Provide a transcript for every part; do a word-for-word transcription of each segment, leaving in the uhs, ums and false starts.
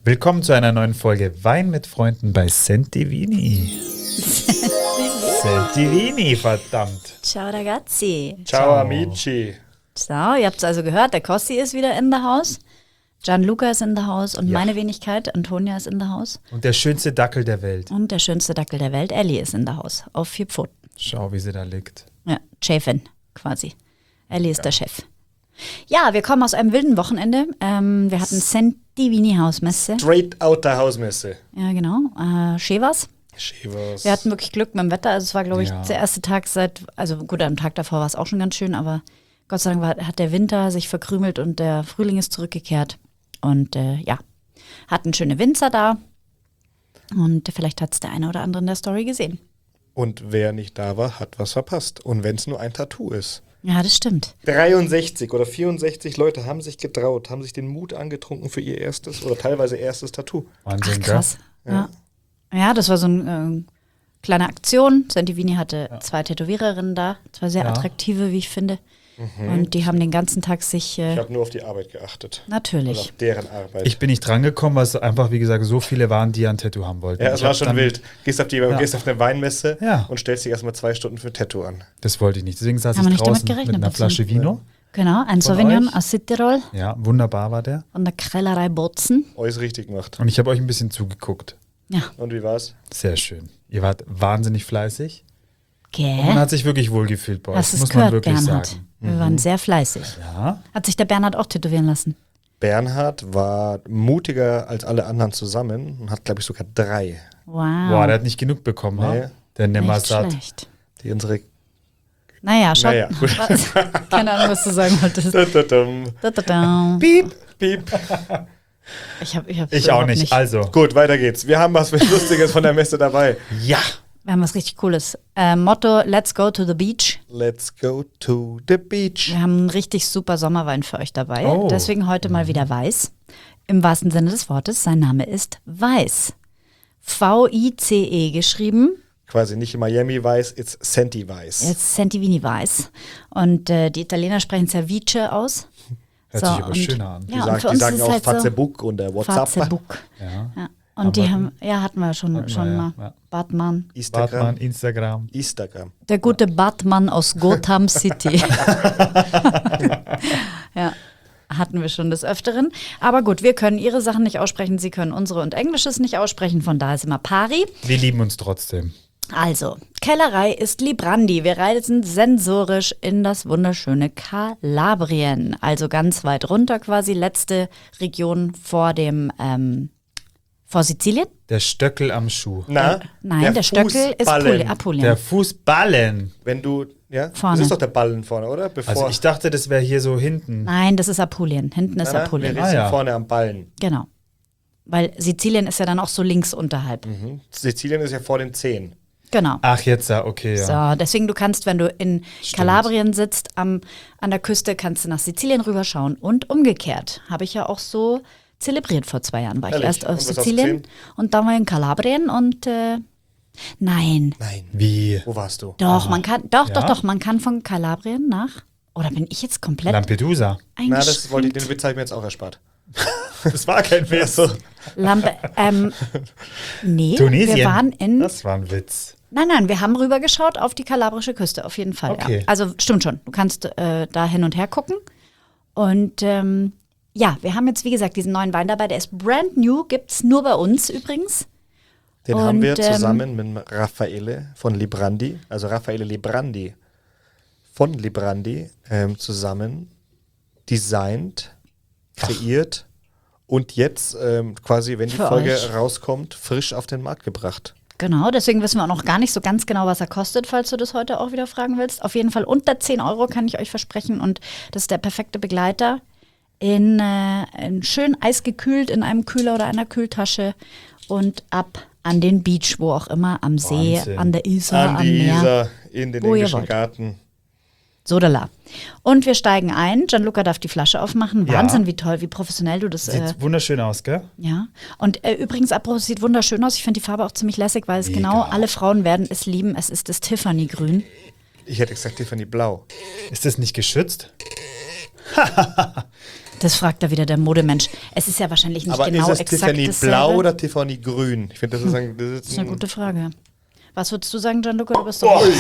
Willkommen zu einer neuen Folge Wein mit Freunden bei Sentivini. Sentivini, verdammt. Ciao ragazzi. Ciao amici. So, ihr habt es also gehört, der Kossi ist wieder in der Haus. Gianluca ist in der Haus und Ja. meine Wenigkeit, Antonia, ist in der Haus. Und der schönste Dackel der Welt. Und der schönste Dackel der Welt, Ellie, ist in der Haus. Auf vier Pfoten. Schau, wie sie da liegt. Ja, Chefin quasi. Ellie ist der Chef. Ja, wir kommen aus einem wilden Wochenende. Ähm, wir hatten Sentivini Hausmesse. Straight out der Hausmesse. Ja, genau. Äh, Chevas. Chivas. Wir hatten wirklich Glück mit dem Wetter. Also es war, glaube ich, Ja. der erste Tag seit, also gut, am Tag davor war es auch schon ganz schön, aber Gott sei Dank war, hat der Winter sich verkrümelt und der Frühling ist zurückgekehrt. Und äh, ja, hatten schöne Winzer da. Und vielleicht hat es der eine oder andere in der Story gesehen. Und wer nicht da war, hat was verpasst. Und wenn es nur ein Tattoo ist. Ja, das stimmt. dreiundsechzig oder vierundsechzig Leute haben sich getraut, haben sich den Mut angetrunken für ihr erstes oder teilweise erstes Tattoo. Wahnsinn, Ach, krass. Ja. Ja. ja, das war so eine äh, kleine Aktion. Sentivini hatte ja. zwei Tätowiererinnen da. Zwei sehr Ja. attraktive, wie ich finde. Mhm. Und die haben den ganzen Tag sich... Äh, Ich habe nur auf die Arbeit geachtet. natürlich. Und auf deren Arbeit. Ich bin nicht drangekommen, weil es einfach, wie gesagt, so viele waren, die ein Tattoo haben wollten. ja, es Ich war hab schon dann, wild. Gehst auf, die, Ja. gehst auf eine Weinmesse Ja. und stellst dich erstmal zwei Stunden für ein Tattoo an. Das wollte ich nicht. Deswegen saß Haben wir ich nicht damit draußen gerechnet, mit einer Bastian? Flasche Vino. Genau, ein Von Sauvignon euch? aus Südtirol Ja, wunderbar war der. von der Krellerei Botzen. Alles richtig gemacht. Und ich habe euch ein bisschen zugeguckt. Ja, Und wie war's? Sehr schön. Ihr wart wahnsinnig fleißig. gell? Und man hat sich wirklich wohlgefühlt bei euch. Hast du es muss man gehört, wirklich Bernhard? sagen. Wir waren sehr fleißig. Ja. Hat sich der Bernhard auch tätowieren lassen? Bernhard war mutiger als alle anderen zusammen und hat, glaube ich, sogar drei. Wow. Boah, der hat nicht genug bekommen, Nee. ha? Der nimmer Nicht satt. schlecht. Die unsere. Naja, schau. Naja, gut. Was? Keine Ahnung, was du sagen wolltest. Tadadam. Da, da, da. Piep, piep. Ich, hab, ich, hab's Ich auch überhaupt nicht. Also. Gut, weiter geht's. Wir haben was Lustiges von der Messe dabei. Ja. Wir haben was richtig Cooles. Äh, Motto, let's go to the beach. Let's go to the beach. Wir haben einen richtig super Sommerwein für euch dabei. Oh. Deswegen heute mal wieder Weiß. Im wahrsten Sinne des Wortes. Sein Name ist Weiß. V I C E geschrieben. Quasi nicht Miami Weiß, it's Senti Weiß. Jetzt Sentivini Weiß. Und äh, die Italiener sprechen Ceviche aus. Hört sich aber schöner an. Die, Ja, sagen, und für die uns sagen ist es auch halt so Facebook und der WhatsApp. Facebook. Ja. Ja. Und die haben, ja, hatten wir schon, Hatten wir, schon ja, mal. ja. Batman. Instagram. Batman, Instagram. Instagram. Der gute Batman aus Gotham City. Ja, hatten wir schon des Öfteren. Aber gut, wir können ihre Sachen nicht aussprechen, sie können unsere und Englisches nicht aussprechen, von daher ist immer pari. Wir lieben uns trotzdem. Also, Kellerei ist Librandi. Wir reisen sensorisch in das wunderschöne Kalabrien. Also ganz weit runter quasi, letzte Region vor dem, ähm, vor Sizilien? Der Stöckel am Schuh. Na, Nein, der, Stöckel ist Fußballen. Puli, Apulien. Der Fußballen. Wenn du, ja, Vorne. das ist doch der Ballen vorne, oder? Bevor, Also ich dachte, das wäre hier so hinten. Nein, das ist Apulien. Hinten ist Nein, nein, Apulien. wir Ah, sind ja. vorne am Ballen. Genau. Weil Sizilien ist ja dann auch so links unterhalb. Mhm. Sizilien ist ja vor den Zehen. Genau. Ach, jetzt, ja, okay, ja. So, deswegen du kannst, wenn du in Stimmt. Kalabrien sitzt, am, an der Küste, kannst du nach Sizilien rüberschauen und umgekehrt. Habe ich ja auch so zelebriert vor zwei Jahren. War ich Ehrlich? erst auf Und was hast du Sizilien gesehen? und dann war ich in Kalabrien und äh, nein, Nein. Wie? Wo warst du? doch, man kann, doch, Ja? doch, doch, man kann von Kalabrien nach, oder bin ich jetzt komplett Lampedusa. Na, eingeschränkt? das wollte ich, den Witz habe ich mir jetzt auch erspart. Das war kein Witz. Lampe, ähm, nee, Tunesien. wir waren in, Das war ein Witz. nein, nein, wir haben rübergeschaut auf die kalabrische Küste, auf jeden Fall. Okay. Ja. Also stimmt schon, du kannst äh, da hin und her gucken. Und ähm, ja, wir haben jetzt, wie gesagt, diesen neuen Wein dabei, der ist brand new, gibt es nur bei uns übrigens. Den Und, haben wir ähm, zusammen mit Raffaele von Librandi, also Raffaele Librandi von Librandi, ähm, zusammen designt, kreiert und jetzt ähm, quasi, wenn die Für Folge euch. rauskommt, frisch auf den Markt gebracht. Genau, deswegen wissen wir auch noch gar nicht so ganz genau, was er kostet, falls du das heute auch wieder fragen willst. Auf jeden Fall unter zehn Euro kann ich euch versprechen und das ist der perfekte Begleiter. In, äh, in schön eisgekühlt in einem Kühler oder einer Kühltasche und ab an den Beach, wo auch immer, am See, Wahnsinn. an der Isar, An am die Meer. Isar, in den Wo ihr englischen wollt. Garten. Sodala. Und wir steigen ein. Gianluca darf die Flasche aufmachen. Ja. Wahnsinn, wie toll, wie professionell du das. Sieht Äh, wunderschön aus, gell? ja. Und äh, übrigens, apropos, sieht wunderschön aus. Ich finde die Farbe auch ziemlich lässig, weil es Mega. genau alle Frauen werden es lieben. Es ist das Tiffany-Grün. Ich hätte gesagt Tiffany Blau. Ist das nicht geschützt? Das fragt da wieder der Modemensch. Es ist ja wahrscheinlich nicht Aber genau ist es exakt Tiffany dasselbe. blau oder Tiffany grün? Ich finde, das ist ein... Das ist Das ist eine ein gute Frage. Was würdest du sagen, Gianluca? Du bist doch Oh,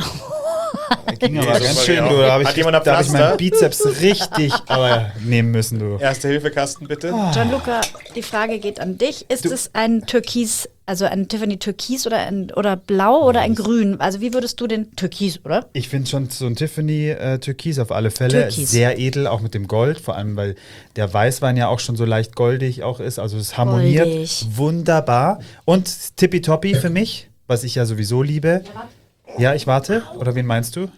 Ging aber Nee, ganz das schön, war du. genau. Da habe Hat ich, jemand ein da hab ich Pflaster? meinen Bizeps richtig aber nehmen müssen, du. Erste-Hilfe-Kasten, bitte. Gianluca, die Frage geht an dich. Ist es ein Türkis, also ein Tiffany Türkis oder ein oder blau oder ein grün? Also wie würdest du den Türkis, oder? Ich finde schon so ein Tiffany äh, Türkis auf alle Fälle Türkis. sehr edel, auch mit dem Gold, vor allem weil der Weißwein ja auch schon so leicht goldig auch ist, also es harmoniert Goldig. wunderbar. Und tippitoppi für mich, was ich ja sowieso liebe. Ja, ich warte. Oder wen meinst du?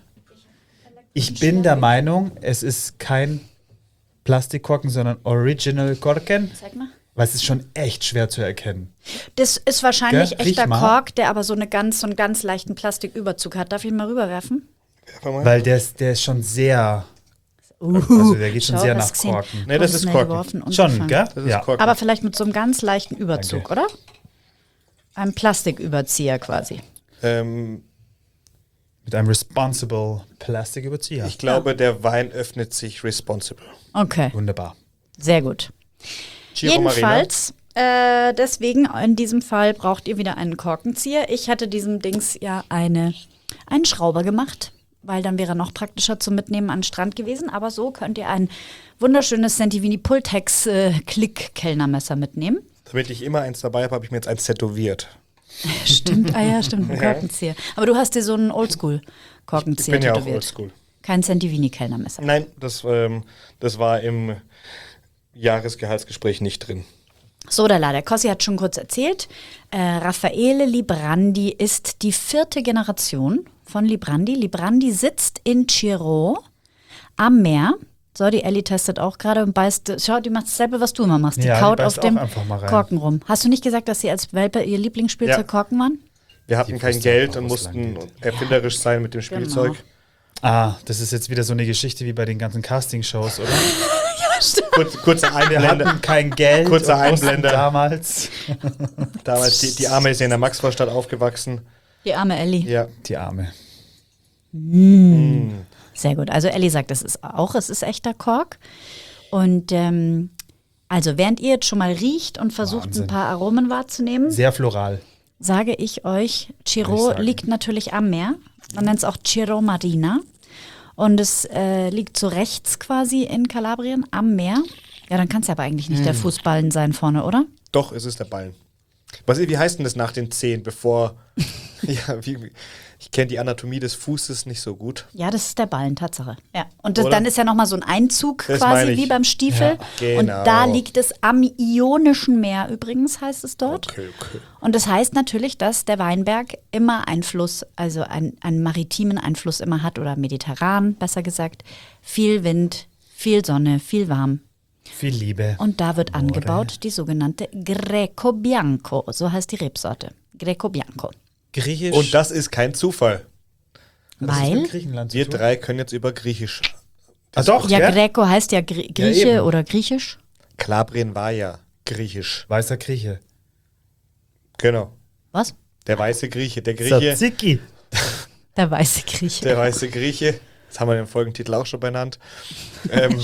Ich bin der Meinung, es ist kein Plastikkorken, sondern Original Korken, Zeig mal. weil es ist schon echt schwer zu erkennen. Das ist wahrscheinlich Gell? Riech echter mal. Kork, der aber so, eine ganz, so einen ganz leichten Plastiküberzug hat. Darf ich ihn mal rüberwerfen? Weil der ist, der ist schon sehr, also der geht schon Schau, sehr hast nach gesehen. Korken. Nee, das ist Schnell Korken. geworfen und Schon, gefangen. gell? Das ist Ja. Korken. Aber vielleicht mit so einem ganz leichten Überzug, Danke. oder? Ein Plastiküberzieher quasi. Ähm, Mit einem responsible Plastiküberzieher. ich glaube, der Wein öffnet sich responsible. Okay, Wunderbar. sehr gut. Giro Marina. Jedenfalls, äh, deswegen in diesem Fall braucht ihr wieder einen Korkenzieher. Ich hatte diesem Dings ja eine, einen Schrauber gemacht, weil dann wäre er noch praktischer zum Mitnehmen an den Strand gewesen. Aber so könnt ihr ein wunderschönes Sentivini Pultex äh, Klick-Kellnermesser mitnehmen. Damit ich immer eins dabei habe, habe ich mir jetzt eins tätowiert. Stimmt, ah ja, stimmt, ein Korkenzieher. Aber du hast dir so einen Ich Oldschool-Korkenzieher bin ja auch tätowiert. oldschool. Kein Sentivini-Kellnermesser. Nein, das, ähm, das war im Jahresgehaltsgespräch nicht drin. So, da der Kossi hat schon kurz erzählt. Äh, Raffaele Librandi ist die vierte Generation von Librandi. Librandi sitzt in Ciro am Meer. So, die Ellie testet auch gerade und beißt. Schau, die macht dasselbe, was du immer machst. Die Ja, die kaut beißt auf dem auch einfach mal rein. Korken rum. Hast du nicht gesagt, dass sie als Welpe ihr Lieblingsspielzeug Ja. Korken waren? Wir hatten Die kein wusste Geld auch, und wo es mussten lang geht. erfinderisch sein mit dem Spielzeug. Ah, das ist jetzt wieder so eine Geschichte wie bei den ganzen Castingshows, oder? Kurz, kurzer Wir Einblender. hatten kein Geld. Kurzer und mussten Einblender. Damals. Damals, die, die Arme ist ja in der Maxvorstadt aufgewachsen. Die arme Ellie. Ja. Die Arme. Sehr gut. Also Ellie sagt, es ist auch, es ist echter Kork. Und ähm, also während ihr jetzt schon mal riecht und versucht, Wahnsinn. ein paar Aromen wahrzunehmen, Sehr floral. sage ich euch, Würde Ciro ich sagen. liegt natürlich am Meer. Man nennt es auch Ciro Marina. Und es äh, liegt so rechts quasi in Kalabrien am Meer. Ja, dann kann es ja aber eigentlich nicht Hm. der Fußballen sein vorne, oder? Doch, es ist der Ballen. Was, wie heißt denn das nach den Zehen, bevor... ja, wie, ich kenne die Anatomie des Fußes nicht so gut. Ja, das ist der Ballen, Tatsache. Ja. Und das, Oder? dann ist ja nochmal so ein Einzug Das quasi meine ich. wie beim Stiefel. Ja, Und genau. da liegt es am Ionischen Meer übrigens, heißt es dort. Okay, okay. Und das heißt natürlich, dass der Weinberg immer Einfluss, also einen, einen maritimen Einfluss immer hat oder mediterran, besser gesagt. Viel Wind, viel Sonne, viel warm. Viel Liebe. Und da wird angebaut die sogenannte Greco Bianco, so heißt die Rebsorte. Greco Bianco. Griechisch. Und das ist kein Zufall. Hat das mit Weil, Griechenland zu Wir tun? drei können jetzt über Griechisch. Ah, doch, ja, gell? Greco heißt ja Grie Ja, Grieche eben. oder Griechisch. Kalabrien war ja griechisch. Weißer Grieche. Genau. Was? Der weiße Grieche. Der Grieche, Tzatziki. Der weiße Grieche. der weiße Grieche. Das haben wir den Folgentitel auch schon benannt. ähm,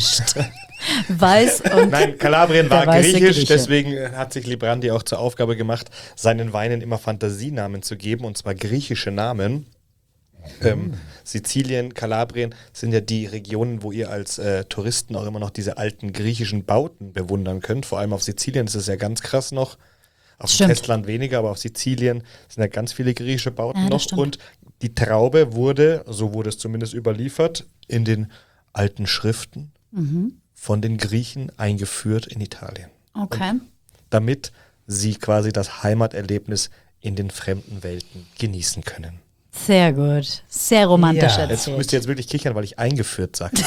Weiß und Nein, Kalabrien war Der weiße griechisch, Grieche. deswegen hat sich Librandi auch zur Aufgabe gemacht, seinen Weinen immer Fantasienamen zu geben, und zwar griechische Namen. Ähm, Sizilien, Kalabrien sind ja die Regionen, wo ihr als äh, Touristen auch immer noch diese alten griechischen Bauten bewundern könnt. Vor allem auf Sizilien ist es ja ganz krass noch. Auf dem Stimmt. Festland weniger, aber auf Sizilien sind ja ganz viele griechische Bauten Ja, das noch. stimmt. Und die Traube wurde, so wurde es zumindest überliefert, in den alten Schriften Mhm. von den Griechen eingeführt in Italien, okay. damit sie quasi das Heimaterlebnis in den fremden Welten genießen können. Sehr gut. Sehr romantisch Ja. Jetzt erzählt. müsst ihr jetzt wirklich kichern, weil ich eingeführt sagte.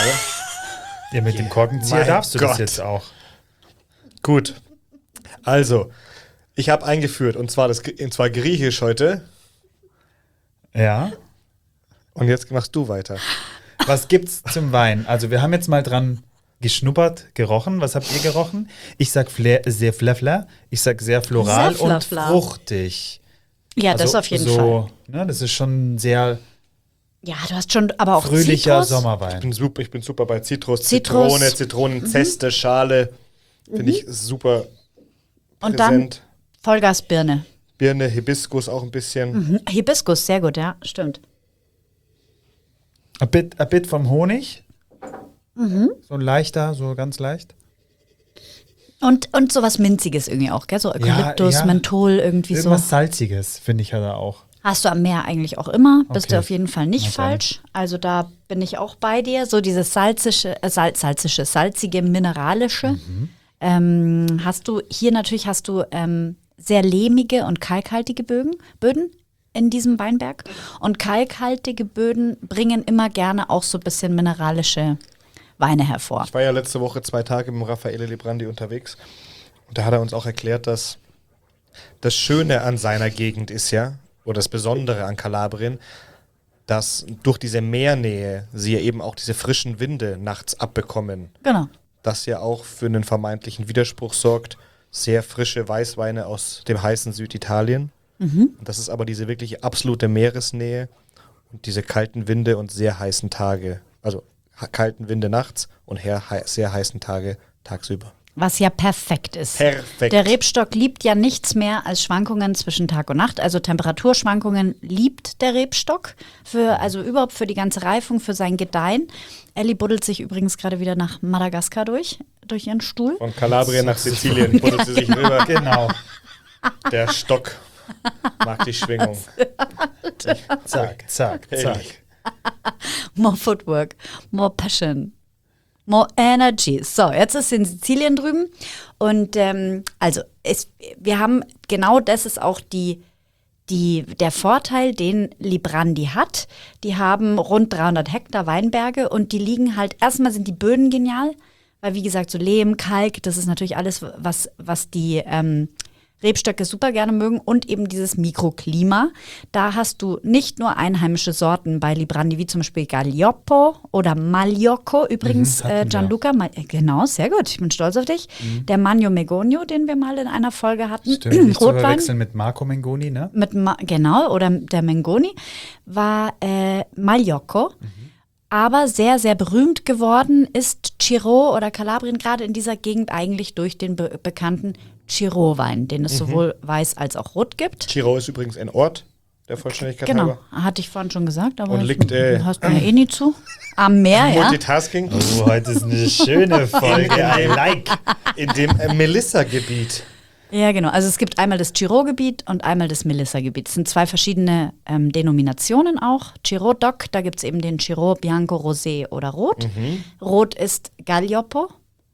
Ja, mit dem Korkenzieher Mein darfst du Gott. das jetzt auch. Gut. Also, ich habe eingeführt, und zwar, das, und zwar griechisch heute. Ja. Und jetzt machst du weiter. Was gibt's zum Wein? Also wir haben jetzt mal dran geschnuppert, gerochen. Was habt ihr gerochen? Ich sag fle sehr fleffler, ich sag sehr floral Sehr und fleffler. fruchtig. Ja, das Also auf jeden so, Fall. Ne, das ist schon sehr Ja, du hast schon, aber auch Fröhlicher Zitrus. Sommerwein. Ich bin super, ich bin super bei Zitrus, Zitrus. Zitrone, Zitronenzeste, mhm. Schale. Finde ich super Und dann präsent. Vollgasbirne. Birne, Hibiskus auch ein bisschen. Mhm. Hibiskus, sehr gut, ja, stimmt. A bit, a bit vom Honig. Mhm. So ein leichter, so ganz leicht. Und, und sowas Minziges irgendwie auch, gell? So Eukalyptus, Ja, ja. Menthol, irgendwie Irgendwas so. Salziges, finde ich ja da auch. Hast du am Meer eigentlich auch immer. Bist Okay. du auf jeden Fall nicht Na dann. falsch. Also da bin ich auch bei dir. So dieses salzische, äh, Sal salzische, salzige, mineralische. Mhm. Ähm, hast du, hier natürlich hast du ähm, sehr lehmige und kalkhaltige Bögen, Böden in diesem Weinberg. Und kalkhaltige Böden bringen immer gerne auch so ein bisschen mineralische Weine hervor. Ich war ja letzte Woche zwei Tage mit Raffaele Librandi unterwegs. Und da hat er uns auch erklärt, dass das Schöne an seiner Gegend ist ja, oder das Besondere an Kalabrien, dass durch diese Meernähe sie ja eben auch diese frischen Winde nachts abbekommen. Genau. Das ja auch für einen vermeintlichen Widerspruch sorgt. Sehr frische Weißweine aus dem heißen Süditalien. Mhm. Und das ist aber diese wirklich absolute Meeresnähe und diese kalten Winde und sehr heißen Tage. Also ha- kalten Winde nachts und her, hei- sehr heißen Tage tagsüber. Was ja perfekt ist. Perfekt. Der Rebstock liebt ja nichts mehr als Schwankungen zwischen Tag und Nacht. Also Temperaturschwankungen liebt der Rebstock. Für, also überhaupt für die ganze Reifung, für sein Gedeihen. Ellie buddelt sich übrigens gerade wieder nach Madagaskar durch, durch ihren Stuhl. Von Kalabrien nach Sizilien buddelt sie sich rüber. Genau. Der Stock mag die Schwingung. Zack, zack, zack. Herrlich. More Footwork, more Passion, more Energy. So, jetzt ist sie in Sizilien drüben. Und ähm, also, es, wir haben, genau das ist auch die, die, der Vorteil, den Librandi hat. Die haben rund dreihundert Hektar Weinberge und die liegen halt, erstmal sind die Böden genial, weil wie gesagt, so Lehm, Kalk, das ist natürlich alles, was, was die ähm, Rebstöcke super gerne mögen und eben dieses Mikroklima. Da hast du nicht nur einheimische Sorten bei Librandi, wie zum Beispiel Gaglioppo oder Magliocco. Übrigens, Mhm, hatten äh, wir. Gianluca, Ma äh, genau, sehr gut, ich bin stolz auf dich. Der Magno Megonio, den wir mal in einer Folge hatten. Stimmt, nicht zu Rotwein. verwechseln mit Marco Mengoni, ne? Mit Ma genau, oder der Mengoni, war äh, Magliocco. Aber sehr, sehr berühmt geworden ist Chiro oder Kalabrien gerade in dieser Gegend eigentlich durch den be bekannten Chiro-Wein, den es sowohl weiß als auch rot gibt. Chiro ist übrigens ein Ort, der Vollständigkeit Genau, halber. hatte ich vorhin schon gesagt, aber Und liegt, äh, du hast mir eh nie zu. Am Meer, ja. Multitasking. Oh, heute ist eine schöne Folge. I like. In dem äh, Melissa-Gebiet. Ja, genau. Also es gibt einmal das Chiro-Gebiet und einmal das Melissa-Gebiet. Es sind zwei verschiedene ähm, Denominationen auch. Chiro-Doc, da gibt es eben den Chiro Bianco, Rosé oder Rot. Rot ist Gaglioppo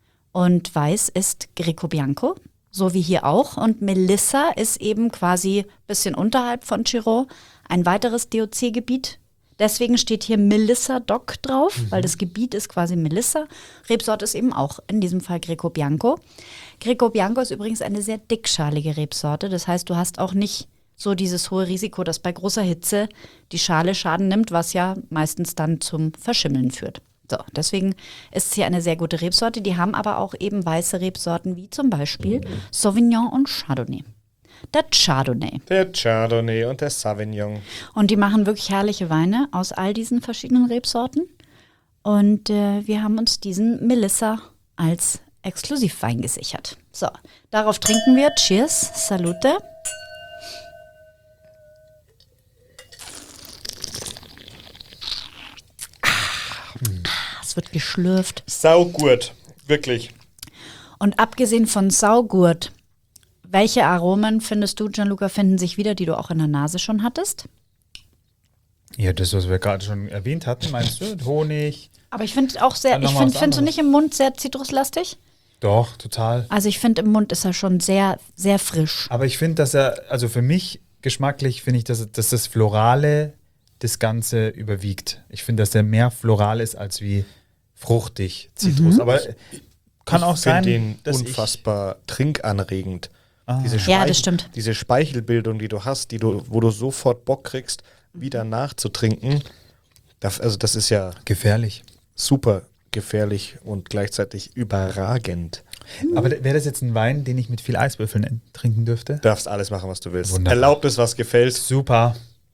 und Weiß ist Greco Bianco, so wie hier auch. Und Melissa ist eben quasi ein bisschen unterhalb von Chiro ein weiteres D O C-Gebiet. Deswegen steht hier Melissa Doc drauf, weil das Gebiet ist quasi Melissa. Rebsorte ist eben auch in diesem Fall Greco Bianco. Greco Bianco ist übrigens eine sehr dickschalige Rebsorte. Das heißt, du hast auch nicht so dieses hohe Risiko, dass bei großer Hitze die Schale Schaden nimmt, was ja meistens dann zum Verschimmeln führt. So, deswegen ist es hier eine sehr gute Rebsorte. Die haben aber auch eben weiße Rebsorten wie zum Beispiel Sauvignon und Chardonnay. Der Chardonnay. Der Chardonnay und der Sauvignon. Und die machen wirklich herrliche Weine aus all diesen verschiedenen Rebsorten. Und äh, wir haben uns diesen Melissa als Exklusivwein gesichert. So, darauf trinken wir. Cheers, salute. Ah, es wird geschlürft. Saugut. Wirklich. Und abgesehen von Saugurt, welche Aromen findest du, Gianluca, finden sich wieder, die du auch in der Nase schon hattest? Ja, das, was wir gerade schon erwähnt hatten, meinst du? Honig. Aber ich finde auch sehr, Dann ich noch mal finde, was findest du anderes. nicht im Mund sehr zitruslastig? Doch, total. Also ich finde, im Mund ist er schon sehr, sehr frisch. Aber ich finde, dass er, also für mich geschmacklich finde ich, dass, dass das Florale das Ganze überwiegt. Ich finde, dass der mehr floral ist als wie fruchtig Zitrus. Mhm. Aber kann auch Ich sein, finde den dass unfassbar trinkanregend. Ah. Diese Ja, das stimmt. Diese Speichelbildung, die du hast, die du, wo du sofort Bock kriegst, wieder nachzutrinken, das, also das ist ja ich gefährlich. super gefährlich und gleichzeitig überragend. Aber wäre das jetzt ein Wein, den ich mit viel Eiswürfeln trinken dürfte? Du darfst alles machen, was du willst. Wunderbar. Erlaubt es, was gefällt. Super.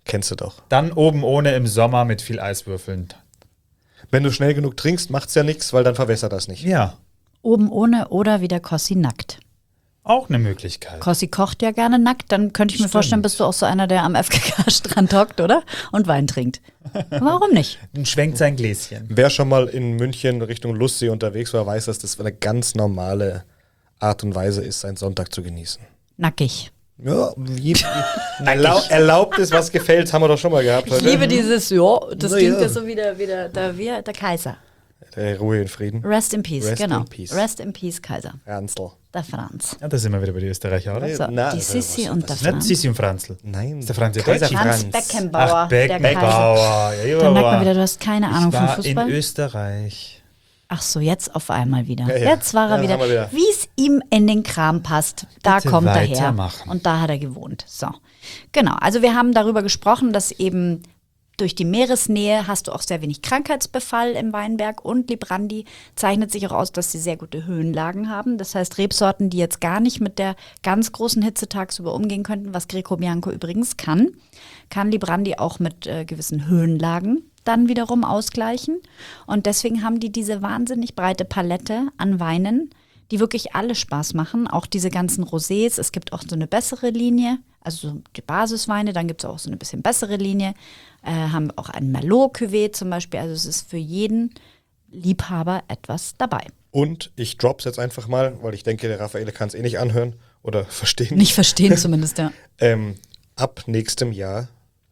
Kennst du doch. Dann oben ohne im Sommer mit viel Eiswürfeln. Wenn du schnell genug trinkst, macht's ja nichts, weil dann verwässert das nicht. Ja, Oben ohne oder wieder Kossi nackt. auch eine Möglichkeit. Kossi kocht ja gerne nackt, dann könnte ich mir Stimmt. vorstellen, bist du auch so einer, der am F K K-Strand hockt, oder? Und Wein trinkt. Warum nicht? Und schwenkt sein Gläschen. Wer schon mal in München Richtung Lustsee unterwegs war, weiß, dass das eine ganz normale Art und Weise ist, seinen Sonntag zu genießen. Nackig. Ja, wie, erlaub, erlaubt ist, was gefällt, haben wir doch schon mal gehabt Ich heute. liebe dieses, ja, das Na klingt ja. ja so wie der, wie der, der, wie der Kaiser. Der Ruhe in Frieden. Rest in Peace, Rest genau. in peace. Rest in Peace, Kaiser. Ernstl. Der Franz. Ja, da sind wir wieder bei den Österreicher, oder? Nee. So, Na, die was- Sissi was- und der was- Nicht Franz. Sissi und Franzl. Nein. Ist der Franz der Kaiser Deutsche? Franz Franz. Beckenbauer, Ach, der Kaiser. Beckenbauer. Ja, Da merkt man aber wieder, du hast keine Ahnung ich vom war Fußball. in Österreich. Ach so, jetzt auf einmal wieder. Ja, ja. Jetzt war er Ja, wieder, haben wir wieder. wie es ihm in den Kram passt. Da Bitte kommt er her. weitermachen. Und da hat er gewohnt. So. Genau. Also wir haben darüber gesprochen, dass eben durch die Meeresnähe hast du auch sehr wenig Krankheitsbefall im Weinberg und Librandi zeichnet sich auch aus, dass sie sehr gute Höhenlagen haben. Das heißt, Rebsorten, die jetzt gar nicht mit der ganz großen Hitze tagsüber umgehen könnten, was Greco Bianco übrigens kann, kann Librandi auch mit äh, gewissen Höhenlagen dann wiederum ausgleichen. Und deswegen haben die diese wahnsinnig breite Palette an Weinen, die wirklich alle Spaß machen. Auch diese ganzen Rosés. Es gibt auch so eine bessere Linie, also so die Basisweine. Dann gibt es auch so eine bisschen bessere Linie. Äh, haben auch ein Merlot-Cuvée zum Beispiel. Also es ist für jeden Liebhaber etwas dabei. Und ich drop's jetzt einfach mal, weil ich denke, der Raffaele kann es eh nicht anhören oder verstehen. Nicht verstehen zumindest, ja. Ähm, ab nächstem Jahr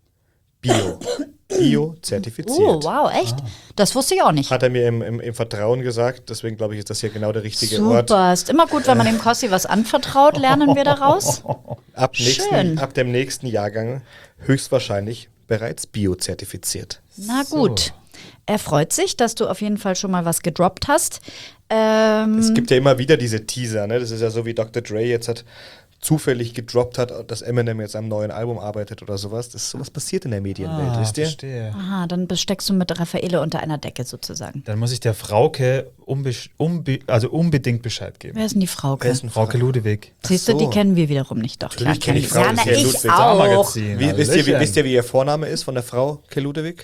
Bio. Bio-zertifiziert. Oh, wow, echt? Das wusste ich auch nicht. Hat er mir im, im, im Vertrauen gesagt, deswegen glaube ich, ist das hier genau der richtige Ort. Super, ist immer gut, wenn man dem Kossi was anvertraut, lernen wir daraus. Ab, Schön. nächsten, ab dem nächsten Jahrgang höchstwahrscheinlich bereits Bio-zertifiziert. Na gut. Er freut sich, dass du auf jeden Fall schon mal was gedroppt hast. Ähm, Es gibt ja immer wieder diese Teaser, ne? Das ist ja so, wie Doktor Dre jetzt hat zufällig gedroppt hat, dass Eminem jetzt am neuen Album arbeitet oder sowas. Das sowas passiert in der Medienwelt, Ah, wisst ihr? verstehe. aha, dann besteckst du mit Raffaele unter einer Decke sozusagen. Dann muss ich der Frauke unbe unbe also unbedingt Bescheid geben. Wer ist denn die Frauke? Wer ist ein Frauke Ludewig. Siehst du, Ach die so. kennen wir wiederum nicht. Doch, klar, Natürlich kenn ich kennen Frau wir. Ja, na, Ludwig. ich Ludwig. auch. Magazin. Wie, wisst, ihr, wie, Hallöchen. wisst ihr, wie ihr Vorname ist von der Frau Ke Ludewig?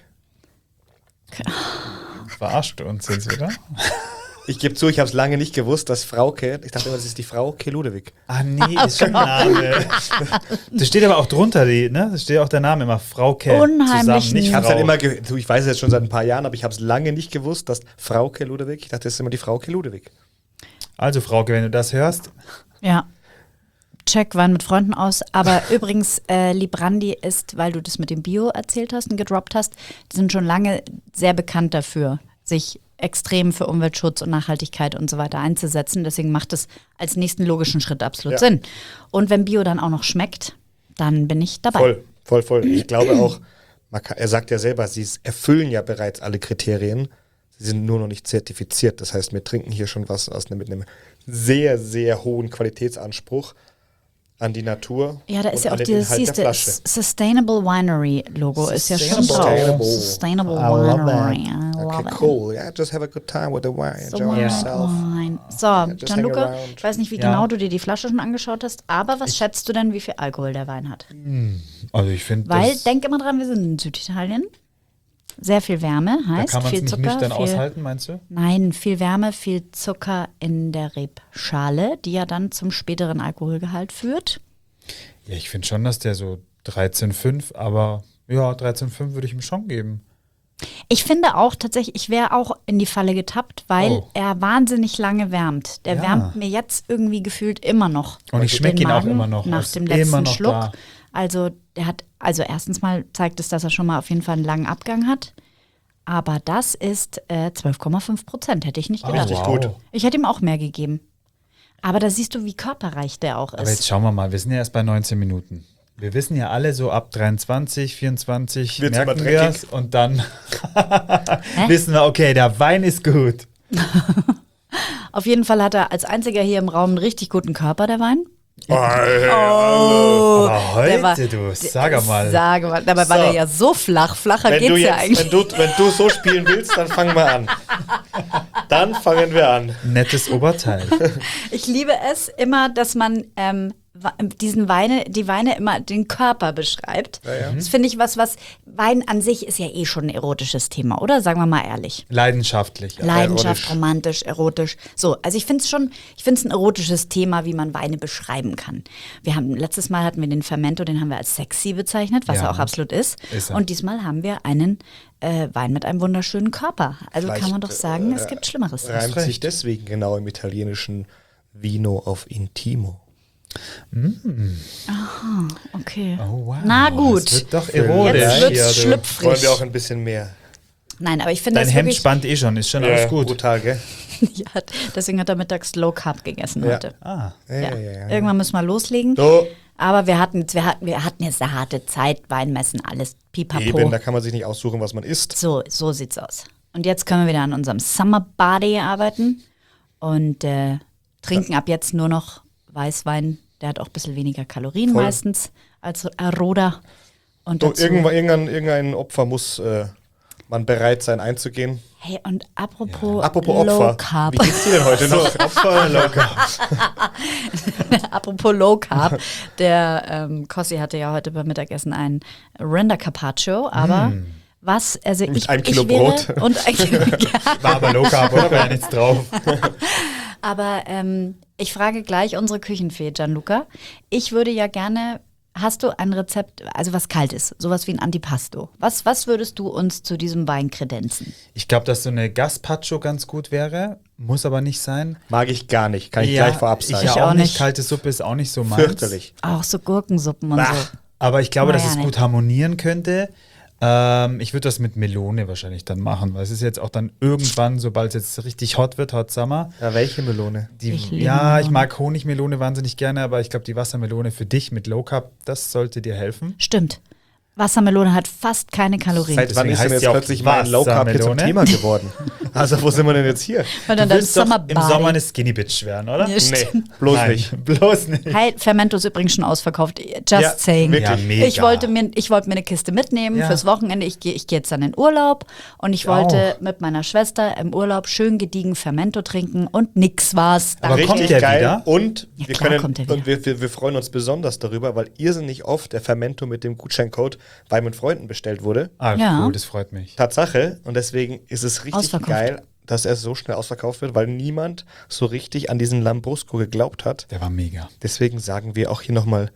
Verarscht du uns jetzt wieder? Ich gebe zu, ich habe es lange nicht gewusst, dass Frauke, ich dachte immer, das ist die Frau Ke Ludewig. Ah, nee, ist schon ein Name. Das steht aber auch drunter, die, ne? Das steht auch der Name immer, Frauke. Unheimlich zusammen, nicht Ich habe es Frau. halt immer, ge du, ich weiß es jetzt schon seit ein paar Jahren, aber ich habe es lange nicht gewusst, dass Frau Ke Ludewig, ich dachte, das ist immer die Frau Ke Ludewig. Also, Frauke, wenn du das hörst, Ja. Check Wein mit Freunden aus. Aber übrigens, äh, Librandi ist, weil du das mit dem Bio erzählt hast und gedroppt hast, die sind schon lange sehr bekannt dafür, sich extrem für Umweltschutz und Nachhaltigkeit und so weiter einzusetzen. Deswegen macht es als nächsten logischen Schritt absolut Ja. Sinn. Und wenn Bio dann auch noch schmeckt, dann bin ich dabei. Voll, voll, voll. Ich glaube auch, man kann, er sagt ja selber, sie erfüllen ja bereits alle Kriterien. Sie sind nur noch nicht zertifiziert. Das heißt, wir trinken hier schon was aus einem, mit einem sehr, sehr hohen Qualitätsanspruch an die Natur. Ja, da ist und ja an auch den dieses, Inhalt siehst der du, Flasche. S- Sustainable Winery Logo ist ja schon Sustainable. drauf. Sustainable I love Winery. that. I love Okay, it. cool. Yeah, just have a good time with the wine. So Enjoy wine. yourself. Wine. So, just hang Gianluca, around. ich weiß nicht, wie Ja. genau du dir die Flasche schon angeschaut hast, aber was schätzt du denn, wie viel Alkohol der Wein hat? also ich finde, Weil, das, denk immer dran, wir sind in Süditalien. Sehr viel Wärme da heißt kann man es viel nicht Zucker. nüchtern viel, aushalten, meinst du? Nein, viel Wärme, viel Zucker in der Rebschale, die ja dann zum späteren Alkoholgehalt führt. Ja, ich finde schon, dass der so dreizehn Komma fünf, aber ja, dreizehn Komma fünf würde ich ihm schon geben. Ich finde auch tatsächlich, ich wäre auch in die Falle getappt, weil Oh. er wahnsinnig lange wärmt. Der Ja. wärmt mir jetzt irgendwie gefühlt immer noch. Und ich den schmecke ihn auch Magen immer noch. Nach Ist dem immer letzten noch Schluck. da. Also der hat, also erstens mal zeigt es, dass er schon mal auf jeden Fall einen langen Abgang hat. Aber das ist äh, zwölf Komma fünf Prozent, hätte ich nicht Ah, gedacht. Richtig gut. Ich hätte ihm auch mehr gegeben. Aber da siehst du, wie körperreich der auch Aber jetzt ist. schauen wir mal, wir sind ja erst bei neunzehn Minuten. Wir wissen ja alle so ab dreiundzwanzig, vierundzwanzig Wird's merken immer wir dreckig. es und dann wissen wir, okay, der Wein ist gut. Auf jeden Fall hat er als einziger hier im Raum einen richtig guten Körper, der Wein. Oh, Aber heute, Der war- du, sag mal. Sage mal, dabei war So. der ja so flach. Flacher wenn, geht's du ja jetzt, eigentlich. wenn, du, wenn du so spielen willst, dann fangen wir an. Dann fangen wir an. Nettes Oberteil. Ich liebe es immer, dass man ähm, diesen Weine, die Weine immer den Körper beschreibt. Ja, ja. Das finde ich was, was Wein an sich ist ja eh schon ein erotisches Thema, oder? Sagen wir mal ehrlich. Leidenschaftlich. Ja. Leidenschaft, erotisch. romantisch, erotisch. So, also ich finde es schon, ich finde es ein erotisches Thema, wie man Weine beschreiben kann. Wir haben, letztes Mal hatten wir den Fermento, den haben wir als sexy bezeichnet, was Ja. er auch absolut ist. Ist er. Und diesmal haben wir einen äh, Wein mit einem wunderschönen Körper. Also kann man doch Vielleicht, sagen, äh, es gibt Schlimmeres. Reimt recht. sich deswegen genau im italienischen Vino auf Intimo. Okay. Oh, wow. Na gut. Das wird doch erotisch. Jetzt wird's hier, du. schlüpfrig. Wollen wir auch ein bisschen mehr? Nein, aber ich finde Dein das Hemd wirklich, spannt eh schon, ist schon alles gut. Brutal, gell? ja, deswegen hat er mittags Low Carb gegessen Ja. heute. Ah. Ja, Ja. ja, ja, ja. Irgendwann müssen wir loslegen. So, Aber wir hatten, jetzt- wir hatten, wir hatten jetzt eine harte Zeit, Weinmessen, alles pipapo. eben, da kann man sich nicht aussuchen, was man isst. So, so sieht's aus. Und jetzt können wir wieder an unserem Summer Body arbeiten und äh, trinken ab jetzt nur noch Weißwein. Der hat auch ein bisschen weniger Kalorien Voll. meistens als Aroda. Und So, dazu, irgendwann, irgendein, irgendein Opfer muss äh, man bereit sein einzugehen. hey, und apropos, Apropos Low Opfer, Carb. wie geht's dir denn heute noch? Opfer locker. Apropos Low Carb, der ähm, Kossi hatte ja heute beim Mittagessen ein Render Carpaccio, aber was, also Mit ich, einem ich Kilo wäre, Brot. und ein Kilo, War aber low carb, oder? War ja nichts drauf. aber ähm, ich frage gleich unsere Küchenfee Gianluca. Ich würde ja gerne, hast du ein Rezept, also was Kaltes, sowas wie ein Antipasto? Was, was würdest du uns zu diesem Wein kredenzen? Ich glaube, dass so eine Gazpacho ganz gut wäre. Muss aber nicht sein. Mag ich gar nicht, kann ich Ja, gleich vorab ich sagen. ja Ich auch auch nicht. nicht. Kalte Suppe ist auch nicht so meins. Fürchterlich. Auch so Gurkensuppen und Bah. so. Aber ich glaube, Na dass ja, es nicht. gut harmonieren könnte. Ähm, ich würde das mit Melone wahrscheinlich dann machen, weil es ist jetzt auch dann irgendwann, sobald es jetzt richtig hot wird, Hot Summer. Ja, welche Melone? Die, Ich liebe ja, Melone. ich mag Honigmelone wahnsinnig gerne, aber ich glaube, die Wassermelone für dich mit Low Carb, das sollte dir helfen. Stimmt. Wassermelone hat fast keine Kalorien. Seit wann Deswegen ist denn heißt jetzt sie auch plötzlich mein Low Carb hier zum Wassermelone? Thema geworden? Also wo sind wir denn jetzt hier? Weil dann Du dein willst doch Summer im Body. Sommer eine Skinny Bitch werden, oder? Ja, Nee, stimmt. bloß Nein, nicht. bloß nicht. Hey, Fermento ist übrigens schon ausverkauft. Just Ja, saying. wirklich. Ja, mega. Ich wollte, mir, ich wollte mir eine Kiste mitnehmen Ja. fürs Wochenende. Ich gehe ich geh jetzt dann in Urlaub und ich Ich wollte auch. mit meiner Schwester im Urlaub schön gediegen Fermento trinken und nix war's. Aber Danke. kommt Richtig der geil. wieder? Und, Ja, wir, klar können, kommt der wieder. und wir, wir, wir freuen uns besonders darüber, weil irrsinnig oft der Fermento mit dem Gutscheincode Wein mit Freunden bestellt wurde. Ah, Ja. cool, das freut mich. Tatsache. Und deswegen ist es richtig Ausverkauft. geil, dass er so schnell ausverkauft wird, weil niemand so richtig an diesen Lambrusco geglaubt hat. Der war mega. Deswegen sagen wir auch hier nochmal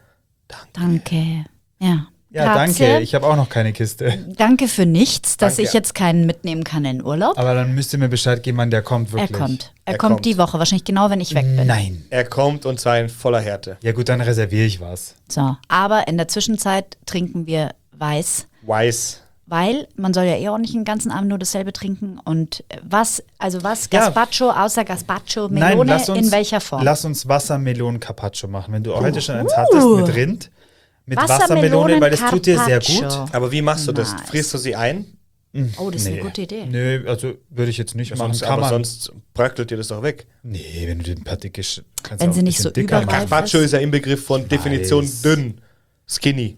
Danke. Ja. Ja, Grazie. danke. Ich habe auch noch keine Kiste. Danke für nichts, dass Danke. ich jetzt keinen mitnehmen kann in Urlaub. Aber dann müsst ihr mir Bescheid geben, wann der kommt, er wirklich. kommt. Er, Er kommt, kommt. die Woche, wahrscheinlich genau, wenn ich weg bin. Nein. Er kommt und zwar in voller Härte. Ja gut, dann reserviere ich was. So. Aber in der Zwischenzeit trinken wir Weiß. Weiß. Weil man soll ja eh auch nicht den ganzen Abend nur dasselbe trinken. Und was, also was, Ja. Gazpacho, außer Gazpacho, Nein, Melone, lass uns, in welcher Form? Lass uns Wassermelonen-Carpaccio machen. Wenn du heute schon eins hattest mit Rind, mit Wassermelonen Wassermelone, weil das tut dir sehr Carpaccio. gut. Aber wie machst du das? Nice. Frierst du sie ein? Oh, das ist Nee. eine gute Idee. Nö, also würde ich jetzt nicht machen. Sonst, Kann aber man. sonst bröckelt dir das doch weg. Nee, wenn du den paar dicke Sch- kannst Wenn du auch sie ein nicht bisschen so dicker überreif machen. Carpaccio ist ja im Begriff von Definition weiß. dünn, skinny.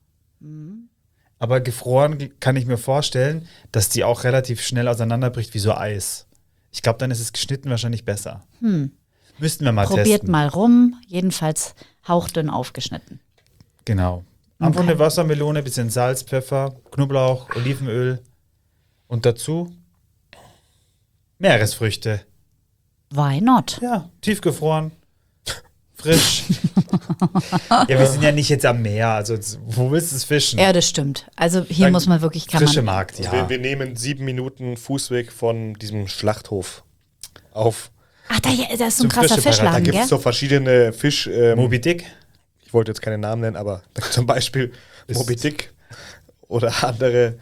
Aber gefroren kann ich mir vorstellen, dass die auch relativ schnell auseinanderbricht wie so Eis. Ich glaube, dann ist es geschnitten wahrscheinlich besser. Müssten wir mal Probiert testen. mal rum. Jedenfalls hauchdünn aufgeschnitten. Genau. Einfach Okay. eine Wassermelone, bisschen Salz, Pfeffer, Knoblauch, Olivenöl und dazu Meeresfrüchte. Why not? Ja, tiefgefroren, frisch. Ja, wir sind ja nicht jetzt am Meer, also wo willst du es fischen? Ja, das stimmt. Also hier Dann muss man wirklich, kann Frische man, Markt, ja. Wir, wir nehmen sieben Minuten Fußweg von diesem Schlachthof auf. Ach, da, ja, da ist so ein Zum krasser Frischepparat. Da Fischladen, gibt gell? es so verschiedene Fisch. Ähm, Moby Dick? ich wollte jetzt keine Namen nennen, aber zum Beispiel Ist- Moby Dick oder andere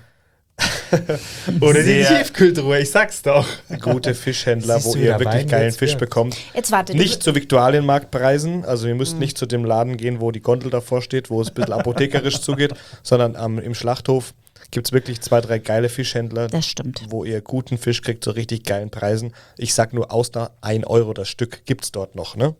Oder die sehr Tiefkühltruhe, ich sag's doch. gute Fischhändler, Siehst wo du, ihr der wirklich Wein geilen wird's Fisch wert. bekommt. Jetzt warte. Nicht zu Viktualienmarktpreisen, also ihr müsst nicht zu dem Laden gehen, wo die Gondel davor steht, wo es ein bisschen apothekerisch zugeht, sondern am, im Schlachthof gibt es wirklich zwei, drei geile Fischhändler, Das stimmt. wo ihr guten Fisch kriegt zu richtig geilen Preisen. Ich sag nur Austern, ein Euro das Stück gibt's dort noch, ne?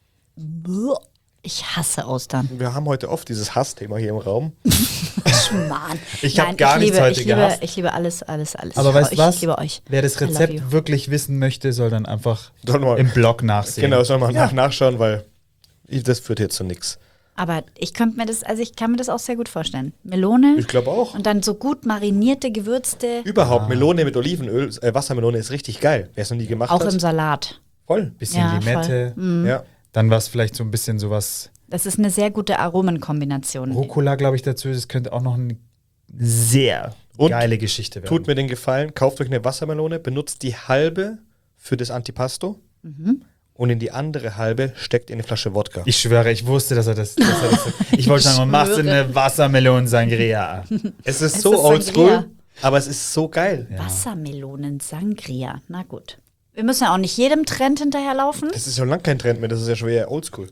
Ich hasse Austern. Wir haben heute oft dieses Hassthema hier im Raum. Mann. Ich hab Nein, gar ich nichts liebe, heute ich liebe, gehasst. ich liebe alles, alles, alles. Aber ich, weißt du ich was? liebe euch. Wer das I love Rezept you. wirklich wissen möchte, soll dann einfach Soll mal- im Blog nachsehen. Genau, soll man nach nachschauen, weil Das führt jetzt zu nichts. Aber ich könnte mir das, also ich kann mir das auch sehr gut vorstellen. Melone. Ich glaube auch. Und dann so gut marinierte, gewürzte, Überhaupt, Melone mit Olivenöl, äh, Wassermelone ist richtig geil. Wer es noch nie gemacht auch hat. im Salat. Voll. Bisschen Ja, Limette. Ja. Dann war es vielleicht so ein bisschen sowas Das ist eine sehr gute Aromenkombination. Rucola, glaube ich, dazu. Das könnte auch noch eine sehr Und geile Geschichte werden. Tut mir den Gefallen, kauft euch eine Wassermelone, benutzt die halbe für das Antipasto und in die andere halbe steckt ihr eine Flasche Wodka. Ich schwöre, ich wusste, dass er das. Dass er das ich wollte sagen, machst du eine Wassermelonen-Sangria. Es ist Es so ist oldschool, Sangria. aber es ist so geil. Wassermelonen-Sangria. Na gut. Wir müssen ja auch nicht jedem Trend hinterherlaufen. Das ist schon lange kein Trend mehr, das ist ja schon eher oldschool.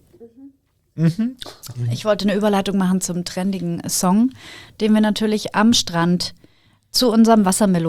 Ich wollte eine Überleitung machen zum trendigen Song, den wir natürlich am Strand zu unserem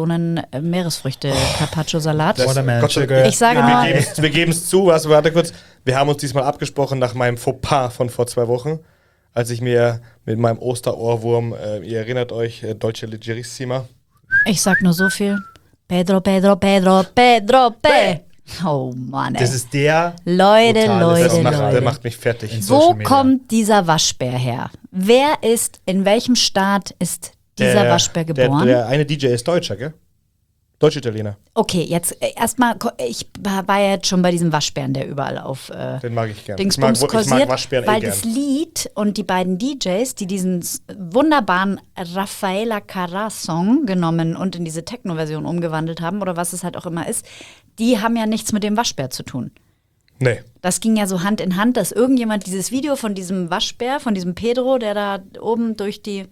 Wassermelonen-Meeresfrüchte-Carpaccio-Salat. Das- Watermelon Gott sei- Sugar. Ich sage wir mal- geben's- Wir geben es zu, was, warte kurz. Wir haben uns diesmal abgesprochen nach meinem Fauxpas von vor zwei Wochen, als ich mir mit meinem Osterohrwurm, äh, ihr erinnert euch, äh, Dolce Leggerissima. Ich sag nur so viel. Pedro, Pedro, Pedro, Pedro, Pe. Oh Mann, ey. Das ist der. Leute, brutale Leute, Das Song. macht, Leute. der macht mich fertig. In Wo Social Media. kommt dieser Waschbär her? Wer ist, in welchem Staat ist dieser Waschbär geboren? Der, der eine D J ist Deutscher, gell? Deutsch-Italiener. Okay, jetzt äh, erstmal, ko- ich war war ja jetzt schon bei diesem Waschbären, der überall auf äh, Den mag ich gerne. Dingsbums ich, mag, ich mag kursiert, Waschbären weil eh gern. das Lied und die beiden D Js, die diesen s- wunderbaren Raffaella Carrà-Song genommen und in diese Techno-Version umgewandelt haben oder was es halt auch immer ist, die haben ja nichts mit dem Waschbär zu tun. Nee. Das ging ja so Hand in Hand, dass irgendjemand dieses Video von diesem Waschbär, von diesem Pedro, der da oben durch die,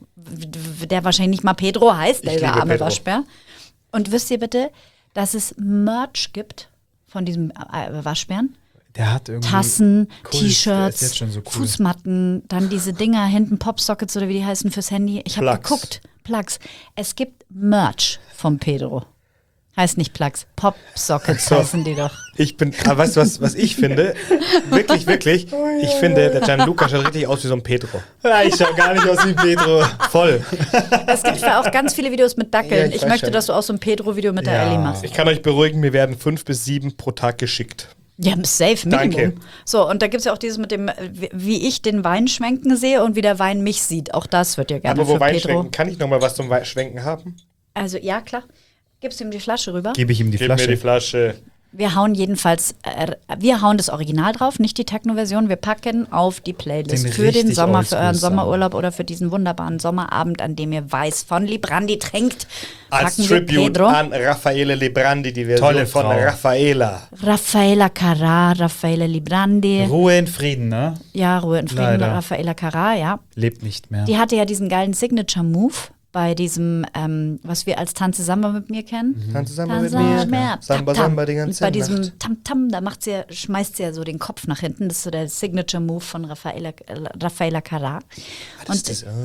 der wahrscheinlich nicht mal Pedro heißt, Ich der liebe arme Pedro. Waschbär. Und wisst ihr bitte, dass es Merch gibt von diesem äh, Waschbären? Der hat irgendwie. Tassen, Kult, der ist T-Shirts, jetzt schon so cool. Fußmatten, dann diese Dinger hinten, Popsockets oder wie die heißen fürs Handy. Ich habe Plugs. geguckt, Plugs. Es gibt Merch vom Pedro. Heißt nicht Plugs, Popsockets So. heißen die doch. Ich bin, aber weißt du, was, was ich finde? Wirklich, wirklich. Ich finde, der Gianluca schaut richtig aus wie so ein Pedro. Ja, ich schau gar nicht aus wie Pedro. Voll. Es gibt ja auch ganz viele Videos mit Dackeln. Ja, ich ich weiß möchte, schon. dass du auch so ein Pedro-Video mit der Ja. Ellie machst. Ich kann euch beruhigen, mir werden fünf bis sieben pro Tag geschickt. Ja, safe, Minimum. Danke. So, und da gibt es ja auch dieses mit dem, äh, wie- wie ich den Wein schwenken sehe und wie der Wein mich sieht. Auch das wird ja gerne Aber wo für Wein Pedro. schwenken, kann ich noch mal was zum Wei- Schwenken haben? Also, ja, klar. Gibst du ihm die Flasche rüber? Gebe ich ihm die Gib Flasche. mir die Flasche. Wir hauen jedenfalls, äh, wir hauen das Original drauf, nicht die Techno-Version. Wir packen auf die Playlist Den für den richtig Sommer, für euren Oldschool-Song. Sommerurlaub oder für diesen wunderbaren Sommerabend, an dem ihr Weiß von Librandi trinkt. Als Packen wir Tribute Pedro. an Raffaele Librandi, die Version Tolle von Frau. Raffaela. Raffaella Carrà, Raffaele Librandi. Ruhe in Frieden, ne? Ja, Ruhe in Frieden, Leider. Raffaella Carrà, ja. Lebt nicht mehr. Die hatte ja diesen geilen Signature-Move bei diesem, ähm, was wir als Tanze Samba mit mir kennen. Tanze Samba mit Tanza mir. mehr, Samba, Tam-Tam. Samba die Und ganze bei diesem Nacht. Tam-Tam, da macht sie ja, schmeißt sie ja so den Kopf nach hinten. Das ist so der Signature-Move von Raffaella, äh, Raffaella Carrà. Und, Das, ah,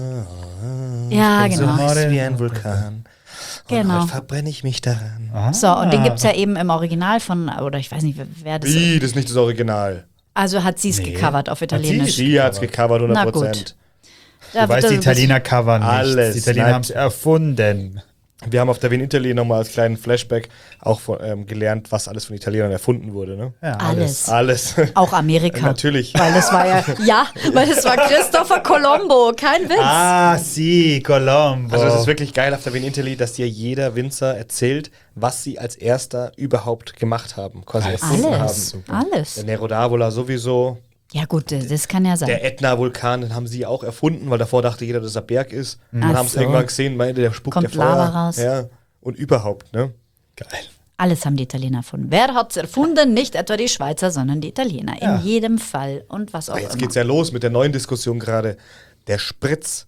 ja, so genau. heiß wie ein Vulkan. Und Genau. heute verbrenne ich mich daran. Ah. So, und den gibt es ja eben im Original von, oder ich weiß nicht, wer- wer das Wie, das ist nicht das Original. Also hat sie es Nee. gecovert auf Italienisch. Sie hat es gecovert, hundert Na Prozent. gut. Da Du weißt, wird die das- Italiener covern nicht. Alles. Die Italiener Nein. haben es erfunden. Wir haben auf der Wien Italy nochmal als kleinen Flashback auch von, ähm, gelernt, was alles von Italienern erfunden wurde. Ne? Ja, Alles. Alles. Auch Amerika. Natürlich. Weil das war ja, ja, weil es war Christopher Colombo, kein Witz. Ah, si, Colombo. Also es ist wirklich geil auf der Wien Italy, dass dir jeder Winzer erzählt, was sie als erster überhaupt gemacht haben, quasi erfunden Alles, haben. alles. Der Nero d'Avola sowieso, Ja gut, das kann ja sein. der Ätna-Vulkan, den haben sie auch erfunden, weil davor dachte jeder, dass er Berg ist. Und Ach dann haben sie so. irgendwann gesehen, meinte, der spuckt Kommt der Feuer. Lava raus. Ja, und überhaupt, ne? geil. Alles haben die Italiener erfunden. Wer hat es erfunden? Nicht etwa die Schweizer, sondern die Italiener. Ja. In jedem Fall. Und was auch Aber jetzt immer. geht's ja los mit der neuen Diskussion gerade. Der Spritz.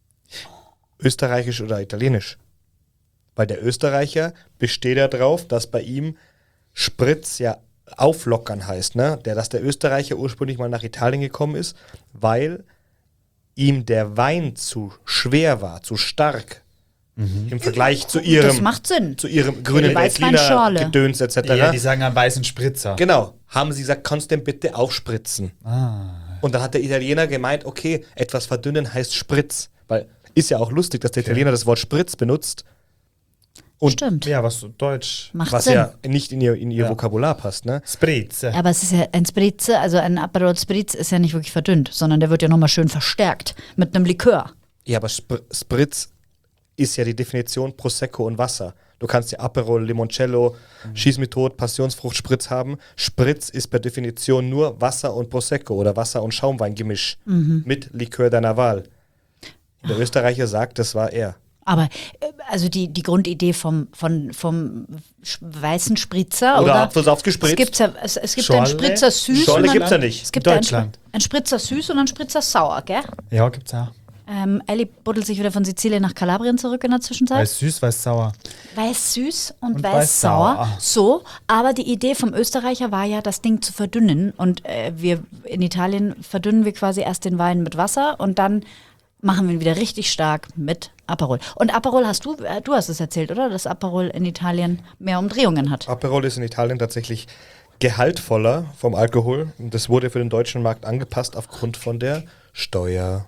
Österreichisch oder italienisch? Weil der Österreicher besteht ja drauf, dass bei ihm Spritz ja auflockern heißt, ne? Der, dass der Österreicher ursprünglich mal nach Italien gekommen ist, weil ihm der Wein zu schwer war, zu stark. Im Vergleich zu ihrem, Das macht Sinn. zu ihrem grünen Weißweinschorle. Veltliner Gedöns et cetera. Ja, die sagen am weißen Spritzer. Genau, haben sie gesagt, kannst du den bitte aufspritzen? Ah. Und dann hat der Italiener gemeint, okay, etwas verdünnen heißt Spritz. Weil ist ja auch lustig, dass der Italiener das Wort Spritz benutzt. Und Stimmt. Ja, was so deutsch. Macht was Sinn. ja nicht in ihr, in ihr Ja. Vokabular passt, ne? Spritze. Aber es ist ja ein Spritze, also ein Aperol Spritz ist ja nicht wirklich verdünnt, sondern der wird ja nochmal schön verstärkt mit einem Likör. Ja, aber Spr Spritz ist ja die Definition Prosecco und Wasser. Du kannst ja Aperol, Limoncello, Mhm. Schieß mich tot, Passionsfrucht-Spritz haben. Spritz ist per Definition nur Wasser und Prosecco oder Wasser- und Schaumweingemisch Mhm. mit Likör deiner Wahl. Der Österreicher sagt, das war er. Aber äh, also die, die Grundidee vom, von, vom sch- weißen Spritzer Oder oder, Apfelsaft gespritzt. Es gibt, ja, es, es gibt Schorle? einen Spritzer süß. Schorle und einen- gibt's ja nicht. Es gibt In einen, Deutschland. Spr- einen Spritzer süß und einen Spritzer sauer, gell? Ja, gibt's auch. Ähm, Ellie buddelt sich wieder von Sizilien nach Kalabrien zurück in der Zwischenzeit. Weiß süß, weiß sauer. Weiß süß und, Und weiß, weiß sauer. sauer. So, aber die Idee vom Österreicher war ja, das Ding zu verdünnen. Und äh, wir in Italien verdünnen wir quasi erst den Wein mit Wasser und dann machen wir ihn wieder richtig stark mit Aperol. Und Aperol hast du, äh, du hast es erzählt, oder? Dass Aperol in Italien mehr Umdrehungen hat. Aperol ist in Italien tatsächlich gehaltvoller vom Alkohol. Und das wurde für den deutschen Markt angepasst aufgrund von der Steuer.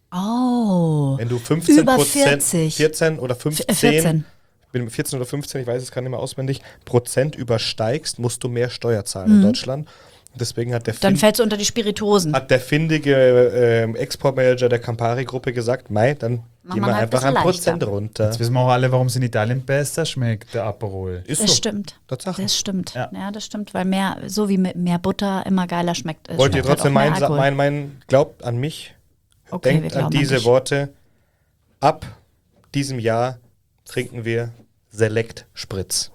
Oh. Wenn du fünfzehn Über Prozent, vierzig. vierzehn oder fünfzehn, vierzehn. ich bin vierzehn oder fünfzehn, ich weiß es gar nicht mehr auswendig, Prozent übersteigst, musst du mehr Steuer zahlen Mhm. in Deutschland. Deswegen hat der, Dann fin fällst du unter die Spirituosen. hat der findige ähm, Exportmanager der Campari-Gruppe gesagt, mei, dann Mach gehen mal wir halt einfach ein ein bisschen Prozent leichter. runter. Jetzt wissen wir auch alle, warum es in Italien besser schmeckt, der Aperol. Ist Das so. stimmt. Tatsache. Das stimmt. Ja. Ja. das stimmt, weil mehr, so wie mit mehr Butter immer geiler schmeckt. es Wollt ihr schmeckt halt trotzdem auch mehr meinen, Alkohol. mein, mein, glaubt an mich, Okay, wir denkt glauben an an diese dich. Worte, ab diesem Jahr trinken wir Select Spritz.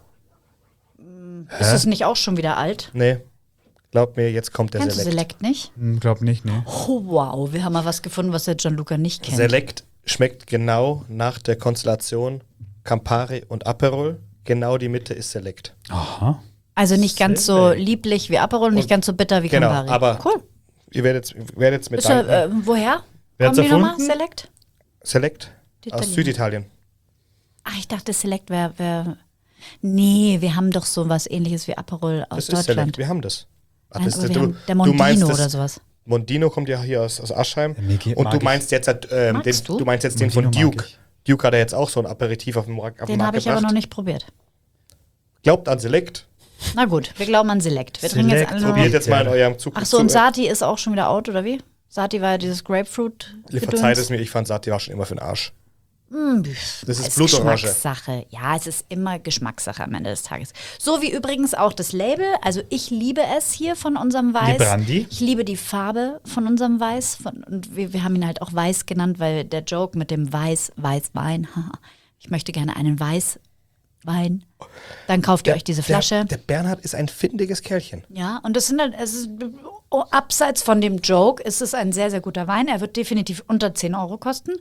Ist es nicht auch schon wieder alt? Nee, glaubt mir, jetzt kommt der Kennst du Select. Select nicht? Hm, glaub nicht, ne? Oh, wow, wir haben mal was gefunden, was der Gianluca nicht kennt. Select schmeckt genau nach der Konstellation Campari und Aperol. Genau die Mitte ist Select. Aha. Also nicht ganz so Select. lieblich wie Aperol, nicht ganz so bitter wie Genau, Campari. aber cool. ihr werdet jetzt mit Ist ja, danken. äh, woher? Wer Kommen hat's die nochmal? erfunden? Select? Select Die aus Italiener. Süditalien. Ach, ich dachte, Select wäre. Wär, nee, wir haben doch so was ähnliches wie Aperol aus Das ist Select, Deutschland. wir haben das. Ach, Nein, das aber du, wir haben der du Mondino meinst das, oder sowas. Mondino kommt ja hier aus, aus Aschheim. Ja, mir geht- und mag du ich. meinst jetzt halt, ähm, den, Magst du? du meinst jetzt den von Mondino mag Duke. ich. Duke hat ja jetzt auch so ein Aperitif auf dem, Markt- auf den Den Markt habe ich gebracht. aber noch nicht probiert. Glaubt an Select. Na gut, wir glauben an Select. Wir trinken jetzt Select, alle nur noch. Probiert jetzt mal in eurem Zug. Ach so, und Sati ist auch schon wieder out, oder wie? Sati war ja dieses Grapefruit. Ihr verzeiht es mir, ich fand Sati war schon immer für den Arsch. Das ist Es Blutorange. Geschmackssache. Ja, es ist immer Geschmackssache am Ende des Tages. So wie übrigens auch das Label. Also ich liebe es hier von unserem Weiß. Librandi. Ich liebe die Farbe von unserem Weiß. Von, und wir, wir haben ihn halt auch Weiß genannt, weil der Joke mit dem Weiß, Weißwein. haha. Ich möchte gerne einen Weißwein. Dann kauft ihr euch diese Flasche. Der, der Bernhard ist ein findiges Kerlchen. Ja, und das sind halt, es ist, oh, abseits von dem Joke ist es ein sehr, sehr guter Wein. Er wird definitiv unter zehn Euro kosten.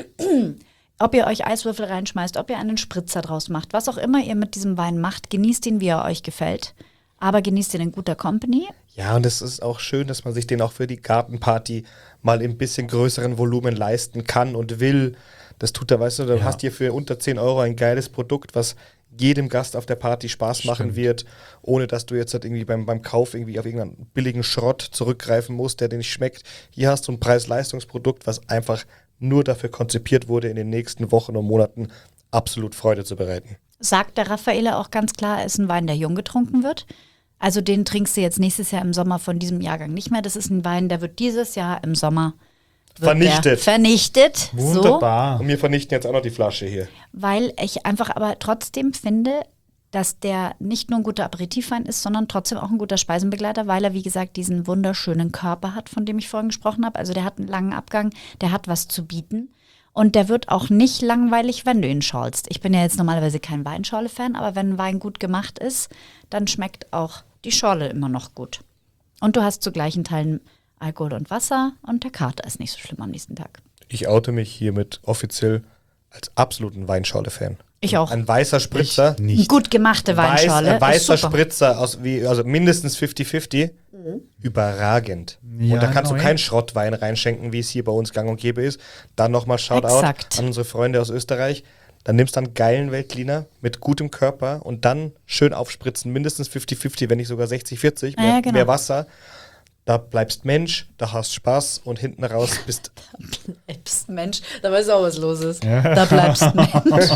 Ob ihr euch Eiswürfel reinschmeißt, ob ihr einen Spritzer draus macht, was auch immer ihr mit diesem Wein macht, genießt ihn, wie er euch gefällt. Aber genießt ihn in guter Company. Ja, und es ist auch schön, dass man sich den auch für die Gartenparty mal in ein bisschen größeren Volumen leisten kann und will. Das tut er, weißt du, dann Ja. hast du hier für unter zehn Euro ein geiles Produkt, was jedem Gast auf der Party Spaß machen Stimmt. wird, ohne dass du jetzt halt irgendwie beim, beim Kauf irgendwie auf irgendeinen billigen Schrott zurückgreifen musst, der dir nicht schmeckt. Hier hast du ein Preis-Leistungsprodukt, was einfach nur dafür konzipiert wurde, in den nächsten Wochen und Monaten absolut Freude zu bereiten. Sagt der Raffaele auch ganz klar, ist ein Wein, der jung getrunken wird. Also den trinkst du jetzt nächstes Jahr im Sommer von diesem Jahrgang nicht mehr. Das ist ein Wein, der wird dieses Jahr im Sommer wird Vernichtet. Der vernichtet. So. Wunderbar. Und wir vernichten jetzt auch noch die Flasche hier. Weil ich einfach aber trotzdem finde, dass der nicht nur ein guter Aperitivwein ist, sondern trotzdem auch ein guter Speisenbegleiter, weil er, wie gesagt, diesen wunderschönen Körper hat, von dem ich vorhin gesprochen habe. Also der hat einen langen Abgang, der hat was zu bieten. Und der wird auch nicht langweilig, wenn du ihn schorlst. Ich bin ja jetzt normalerweise kein Weinschorle-Fan, aber wenn ein Wein gut gemacht ist, dann schmeckt auch die Schorle immer noch gut. Und du hast zu gleichen Teilen Alkohol und Wasser und der Kater ist nicht so schlimm am nächsten Tag. Ich oute mich hiermit offiziell als absoluten Weinschorle-Fan. Ich auch. Ein weißer Spritzer. Eine Nicht. gut gemachte Weinschorle. Weiß, ein weißer ist super. Spritzer, aus wie, also mindestens fünfzig fünfzig. Überragend. Ja, und da kannst neu. du keinen Schrottwein reinschenken, wie es hier bei uns gang und gäbe ist. Dann nochmal Shoutout Exakt. an unsere Freunde aus Österreich. Dann nimmst du einen geilen Veltliner mit gutem Körper und dann schön aufspritzen, mindestens fünfzig fünfzig, wenn nicht sogar sechzig vierzig, mehr, Ja, genau. mehr Wasser. da bleibst Mensch, da hast Spaß und hinten raus bist Bleibst Mensch, da weißt du auch, was los ist. Da bleibst Mensch.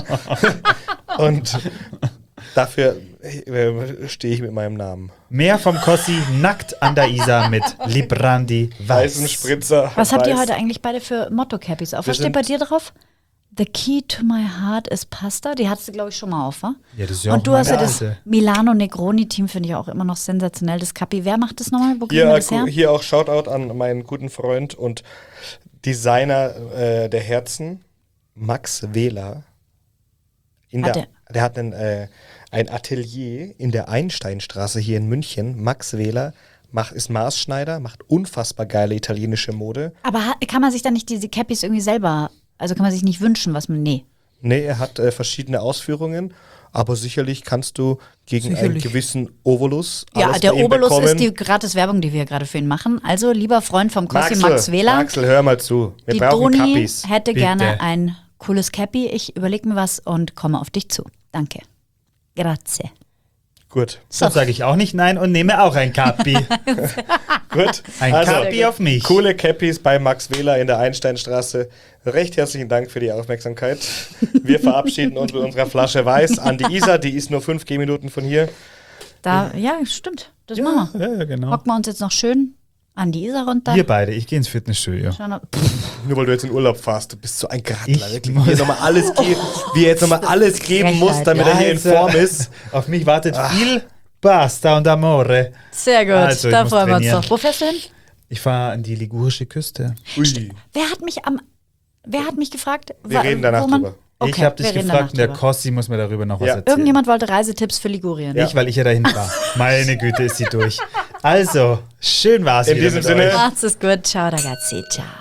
und dafür äh, stehe ich mit meinem Namen. Mehr vom Kossi nackt an der Isar mit Librandi Weißen Weiß. Spritzer. Was habt ihr weiß. heute eigentlich beide für Motto-Cappies auf? Wir Was steht sind- bei dir drauf? The key to my heart is Pasta. Die hattest du, glaube ich, schon mal auf, wa? Ja, das ist ja Und auch du hast ja meine das alte. Milano Negroni-Team, finde ich auch immer noch sensationell. Das Cappi. Wer macht das nochmal? Wo kriegen wir Hier, das her? hier auch Shoutout an meinen guten Freund und Designer äh, der Herzen, Max Wähler. In Hat der, der hat einen, äh, ein Atelier in der Einsteinstraße hier in München. Max Wähler macht, ist Maßschneider, macht unfassbar geile italienische Mode. Aber ha- kann man sich dann nicht diese Cappies irgendwie selber, also kann man sich nicht wünschen, was man, nee. Nee, er hat äh, verschiedene Ausführungen, aber sicherlich kannst du gegen einen Sicherlich. gewissen Ovolus Ja, alles der bei ihm Obolus bekommen. ist die gratis Werbung, die wir gerade für ihn machen. Also, lieber Freund vom Kossi, Maxel, Max Wähler, Maxel, hör mal zu. Wir die brauchen Doni Kappis. hätte Bitte. gerne ein cooles Cappy. Ich überlege mir was und komme auf dich zu. Danke. Grazie. Gut, So. Dann sage ich auch nicht nein und nehme auch ein Kapi. gut. Ein Also, Kapi auf mich. coole Cappies bei Max Wähler in der Einsteinstraße. Recht herzlichen Dank für die Aufmerksamkeit. Wir verabschieden uns mit unserer Flasche Weiß an die Isar. Die ist nur fünf Gehminuten von hier. Da, ja, stimmt. Das machen wir. Ja, ja, genau. Hocken wir uns jetzt noch schön an die Isar runter. Wir beide, ich gehe ins Fitnessstudio. Schauen wir- Nur weil du jetzt in Urlaub fährst. Du bist so ein Gradler. Ich Wirklich. muss- Wie er nochmal alles, ge wie er jetzt nochmal alles geben muss, Frechheit, damit ja. er hier in Also, Form ist. Auf mich wartet viel Pasta und Amore. Sehr gut, Also, ich da muss freuen wir uns trainieren. doch. Wo fährst du hin? Ich fahre an die ligurische Küste. Ui. Wer hat mich am, wer hat mich gefragt? Wir wa- reden danach wo man- drüber. Okay, ich habe dich wir reden gefragt und der danach drüber. Kossi muss mir darüber noch was Ja. erzählen. Irgendjemand wollte Reisetipps für Ligurien. Ja. Ich, weil ich ja dahin war. Meine Güte, ist sie durch. Also, schön war's In wieder diesem mit Sinne- euch. Macht's es gut. Ciao, ragazzi. Ciao.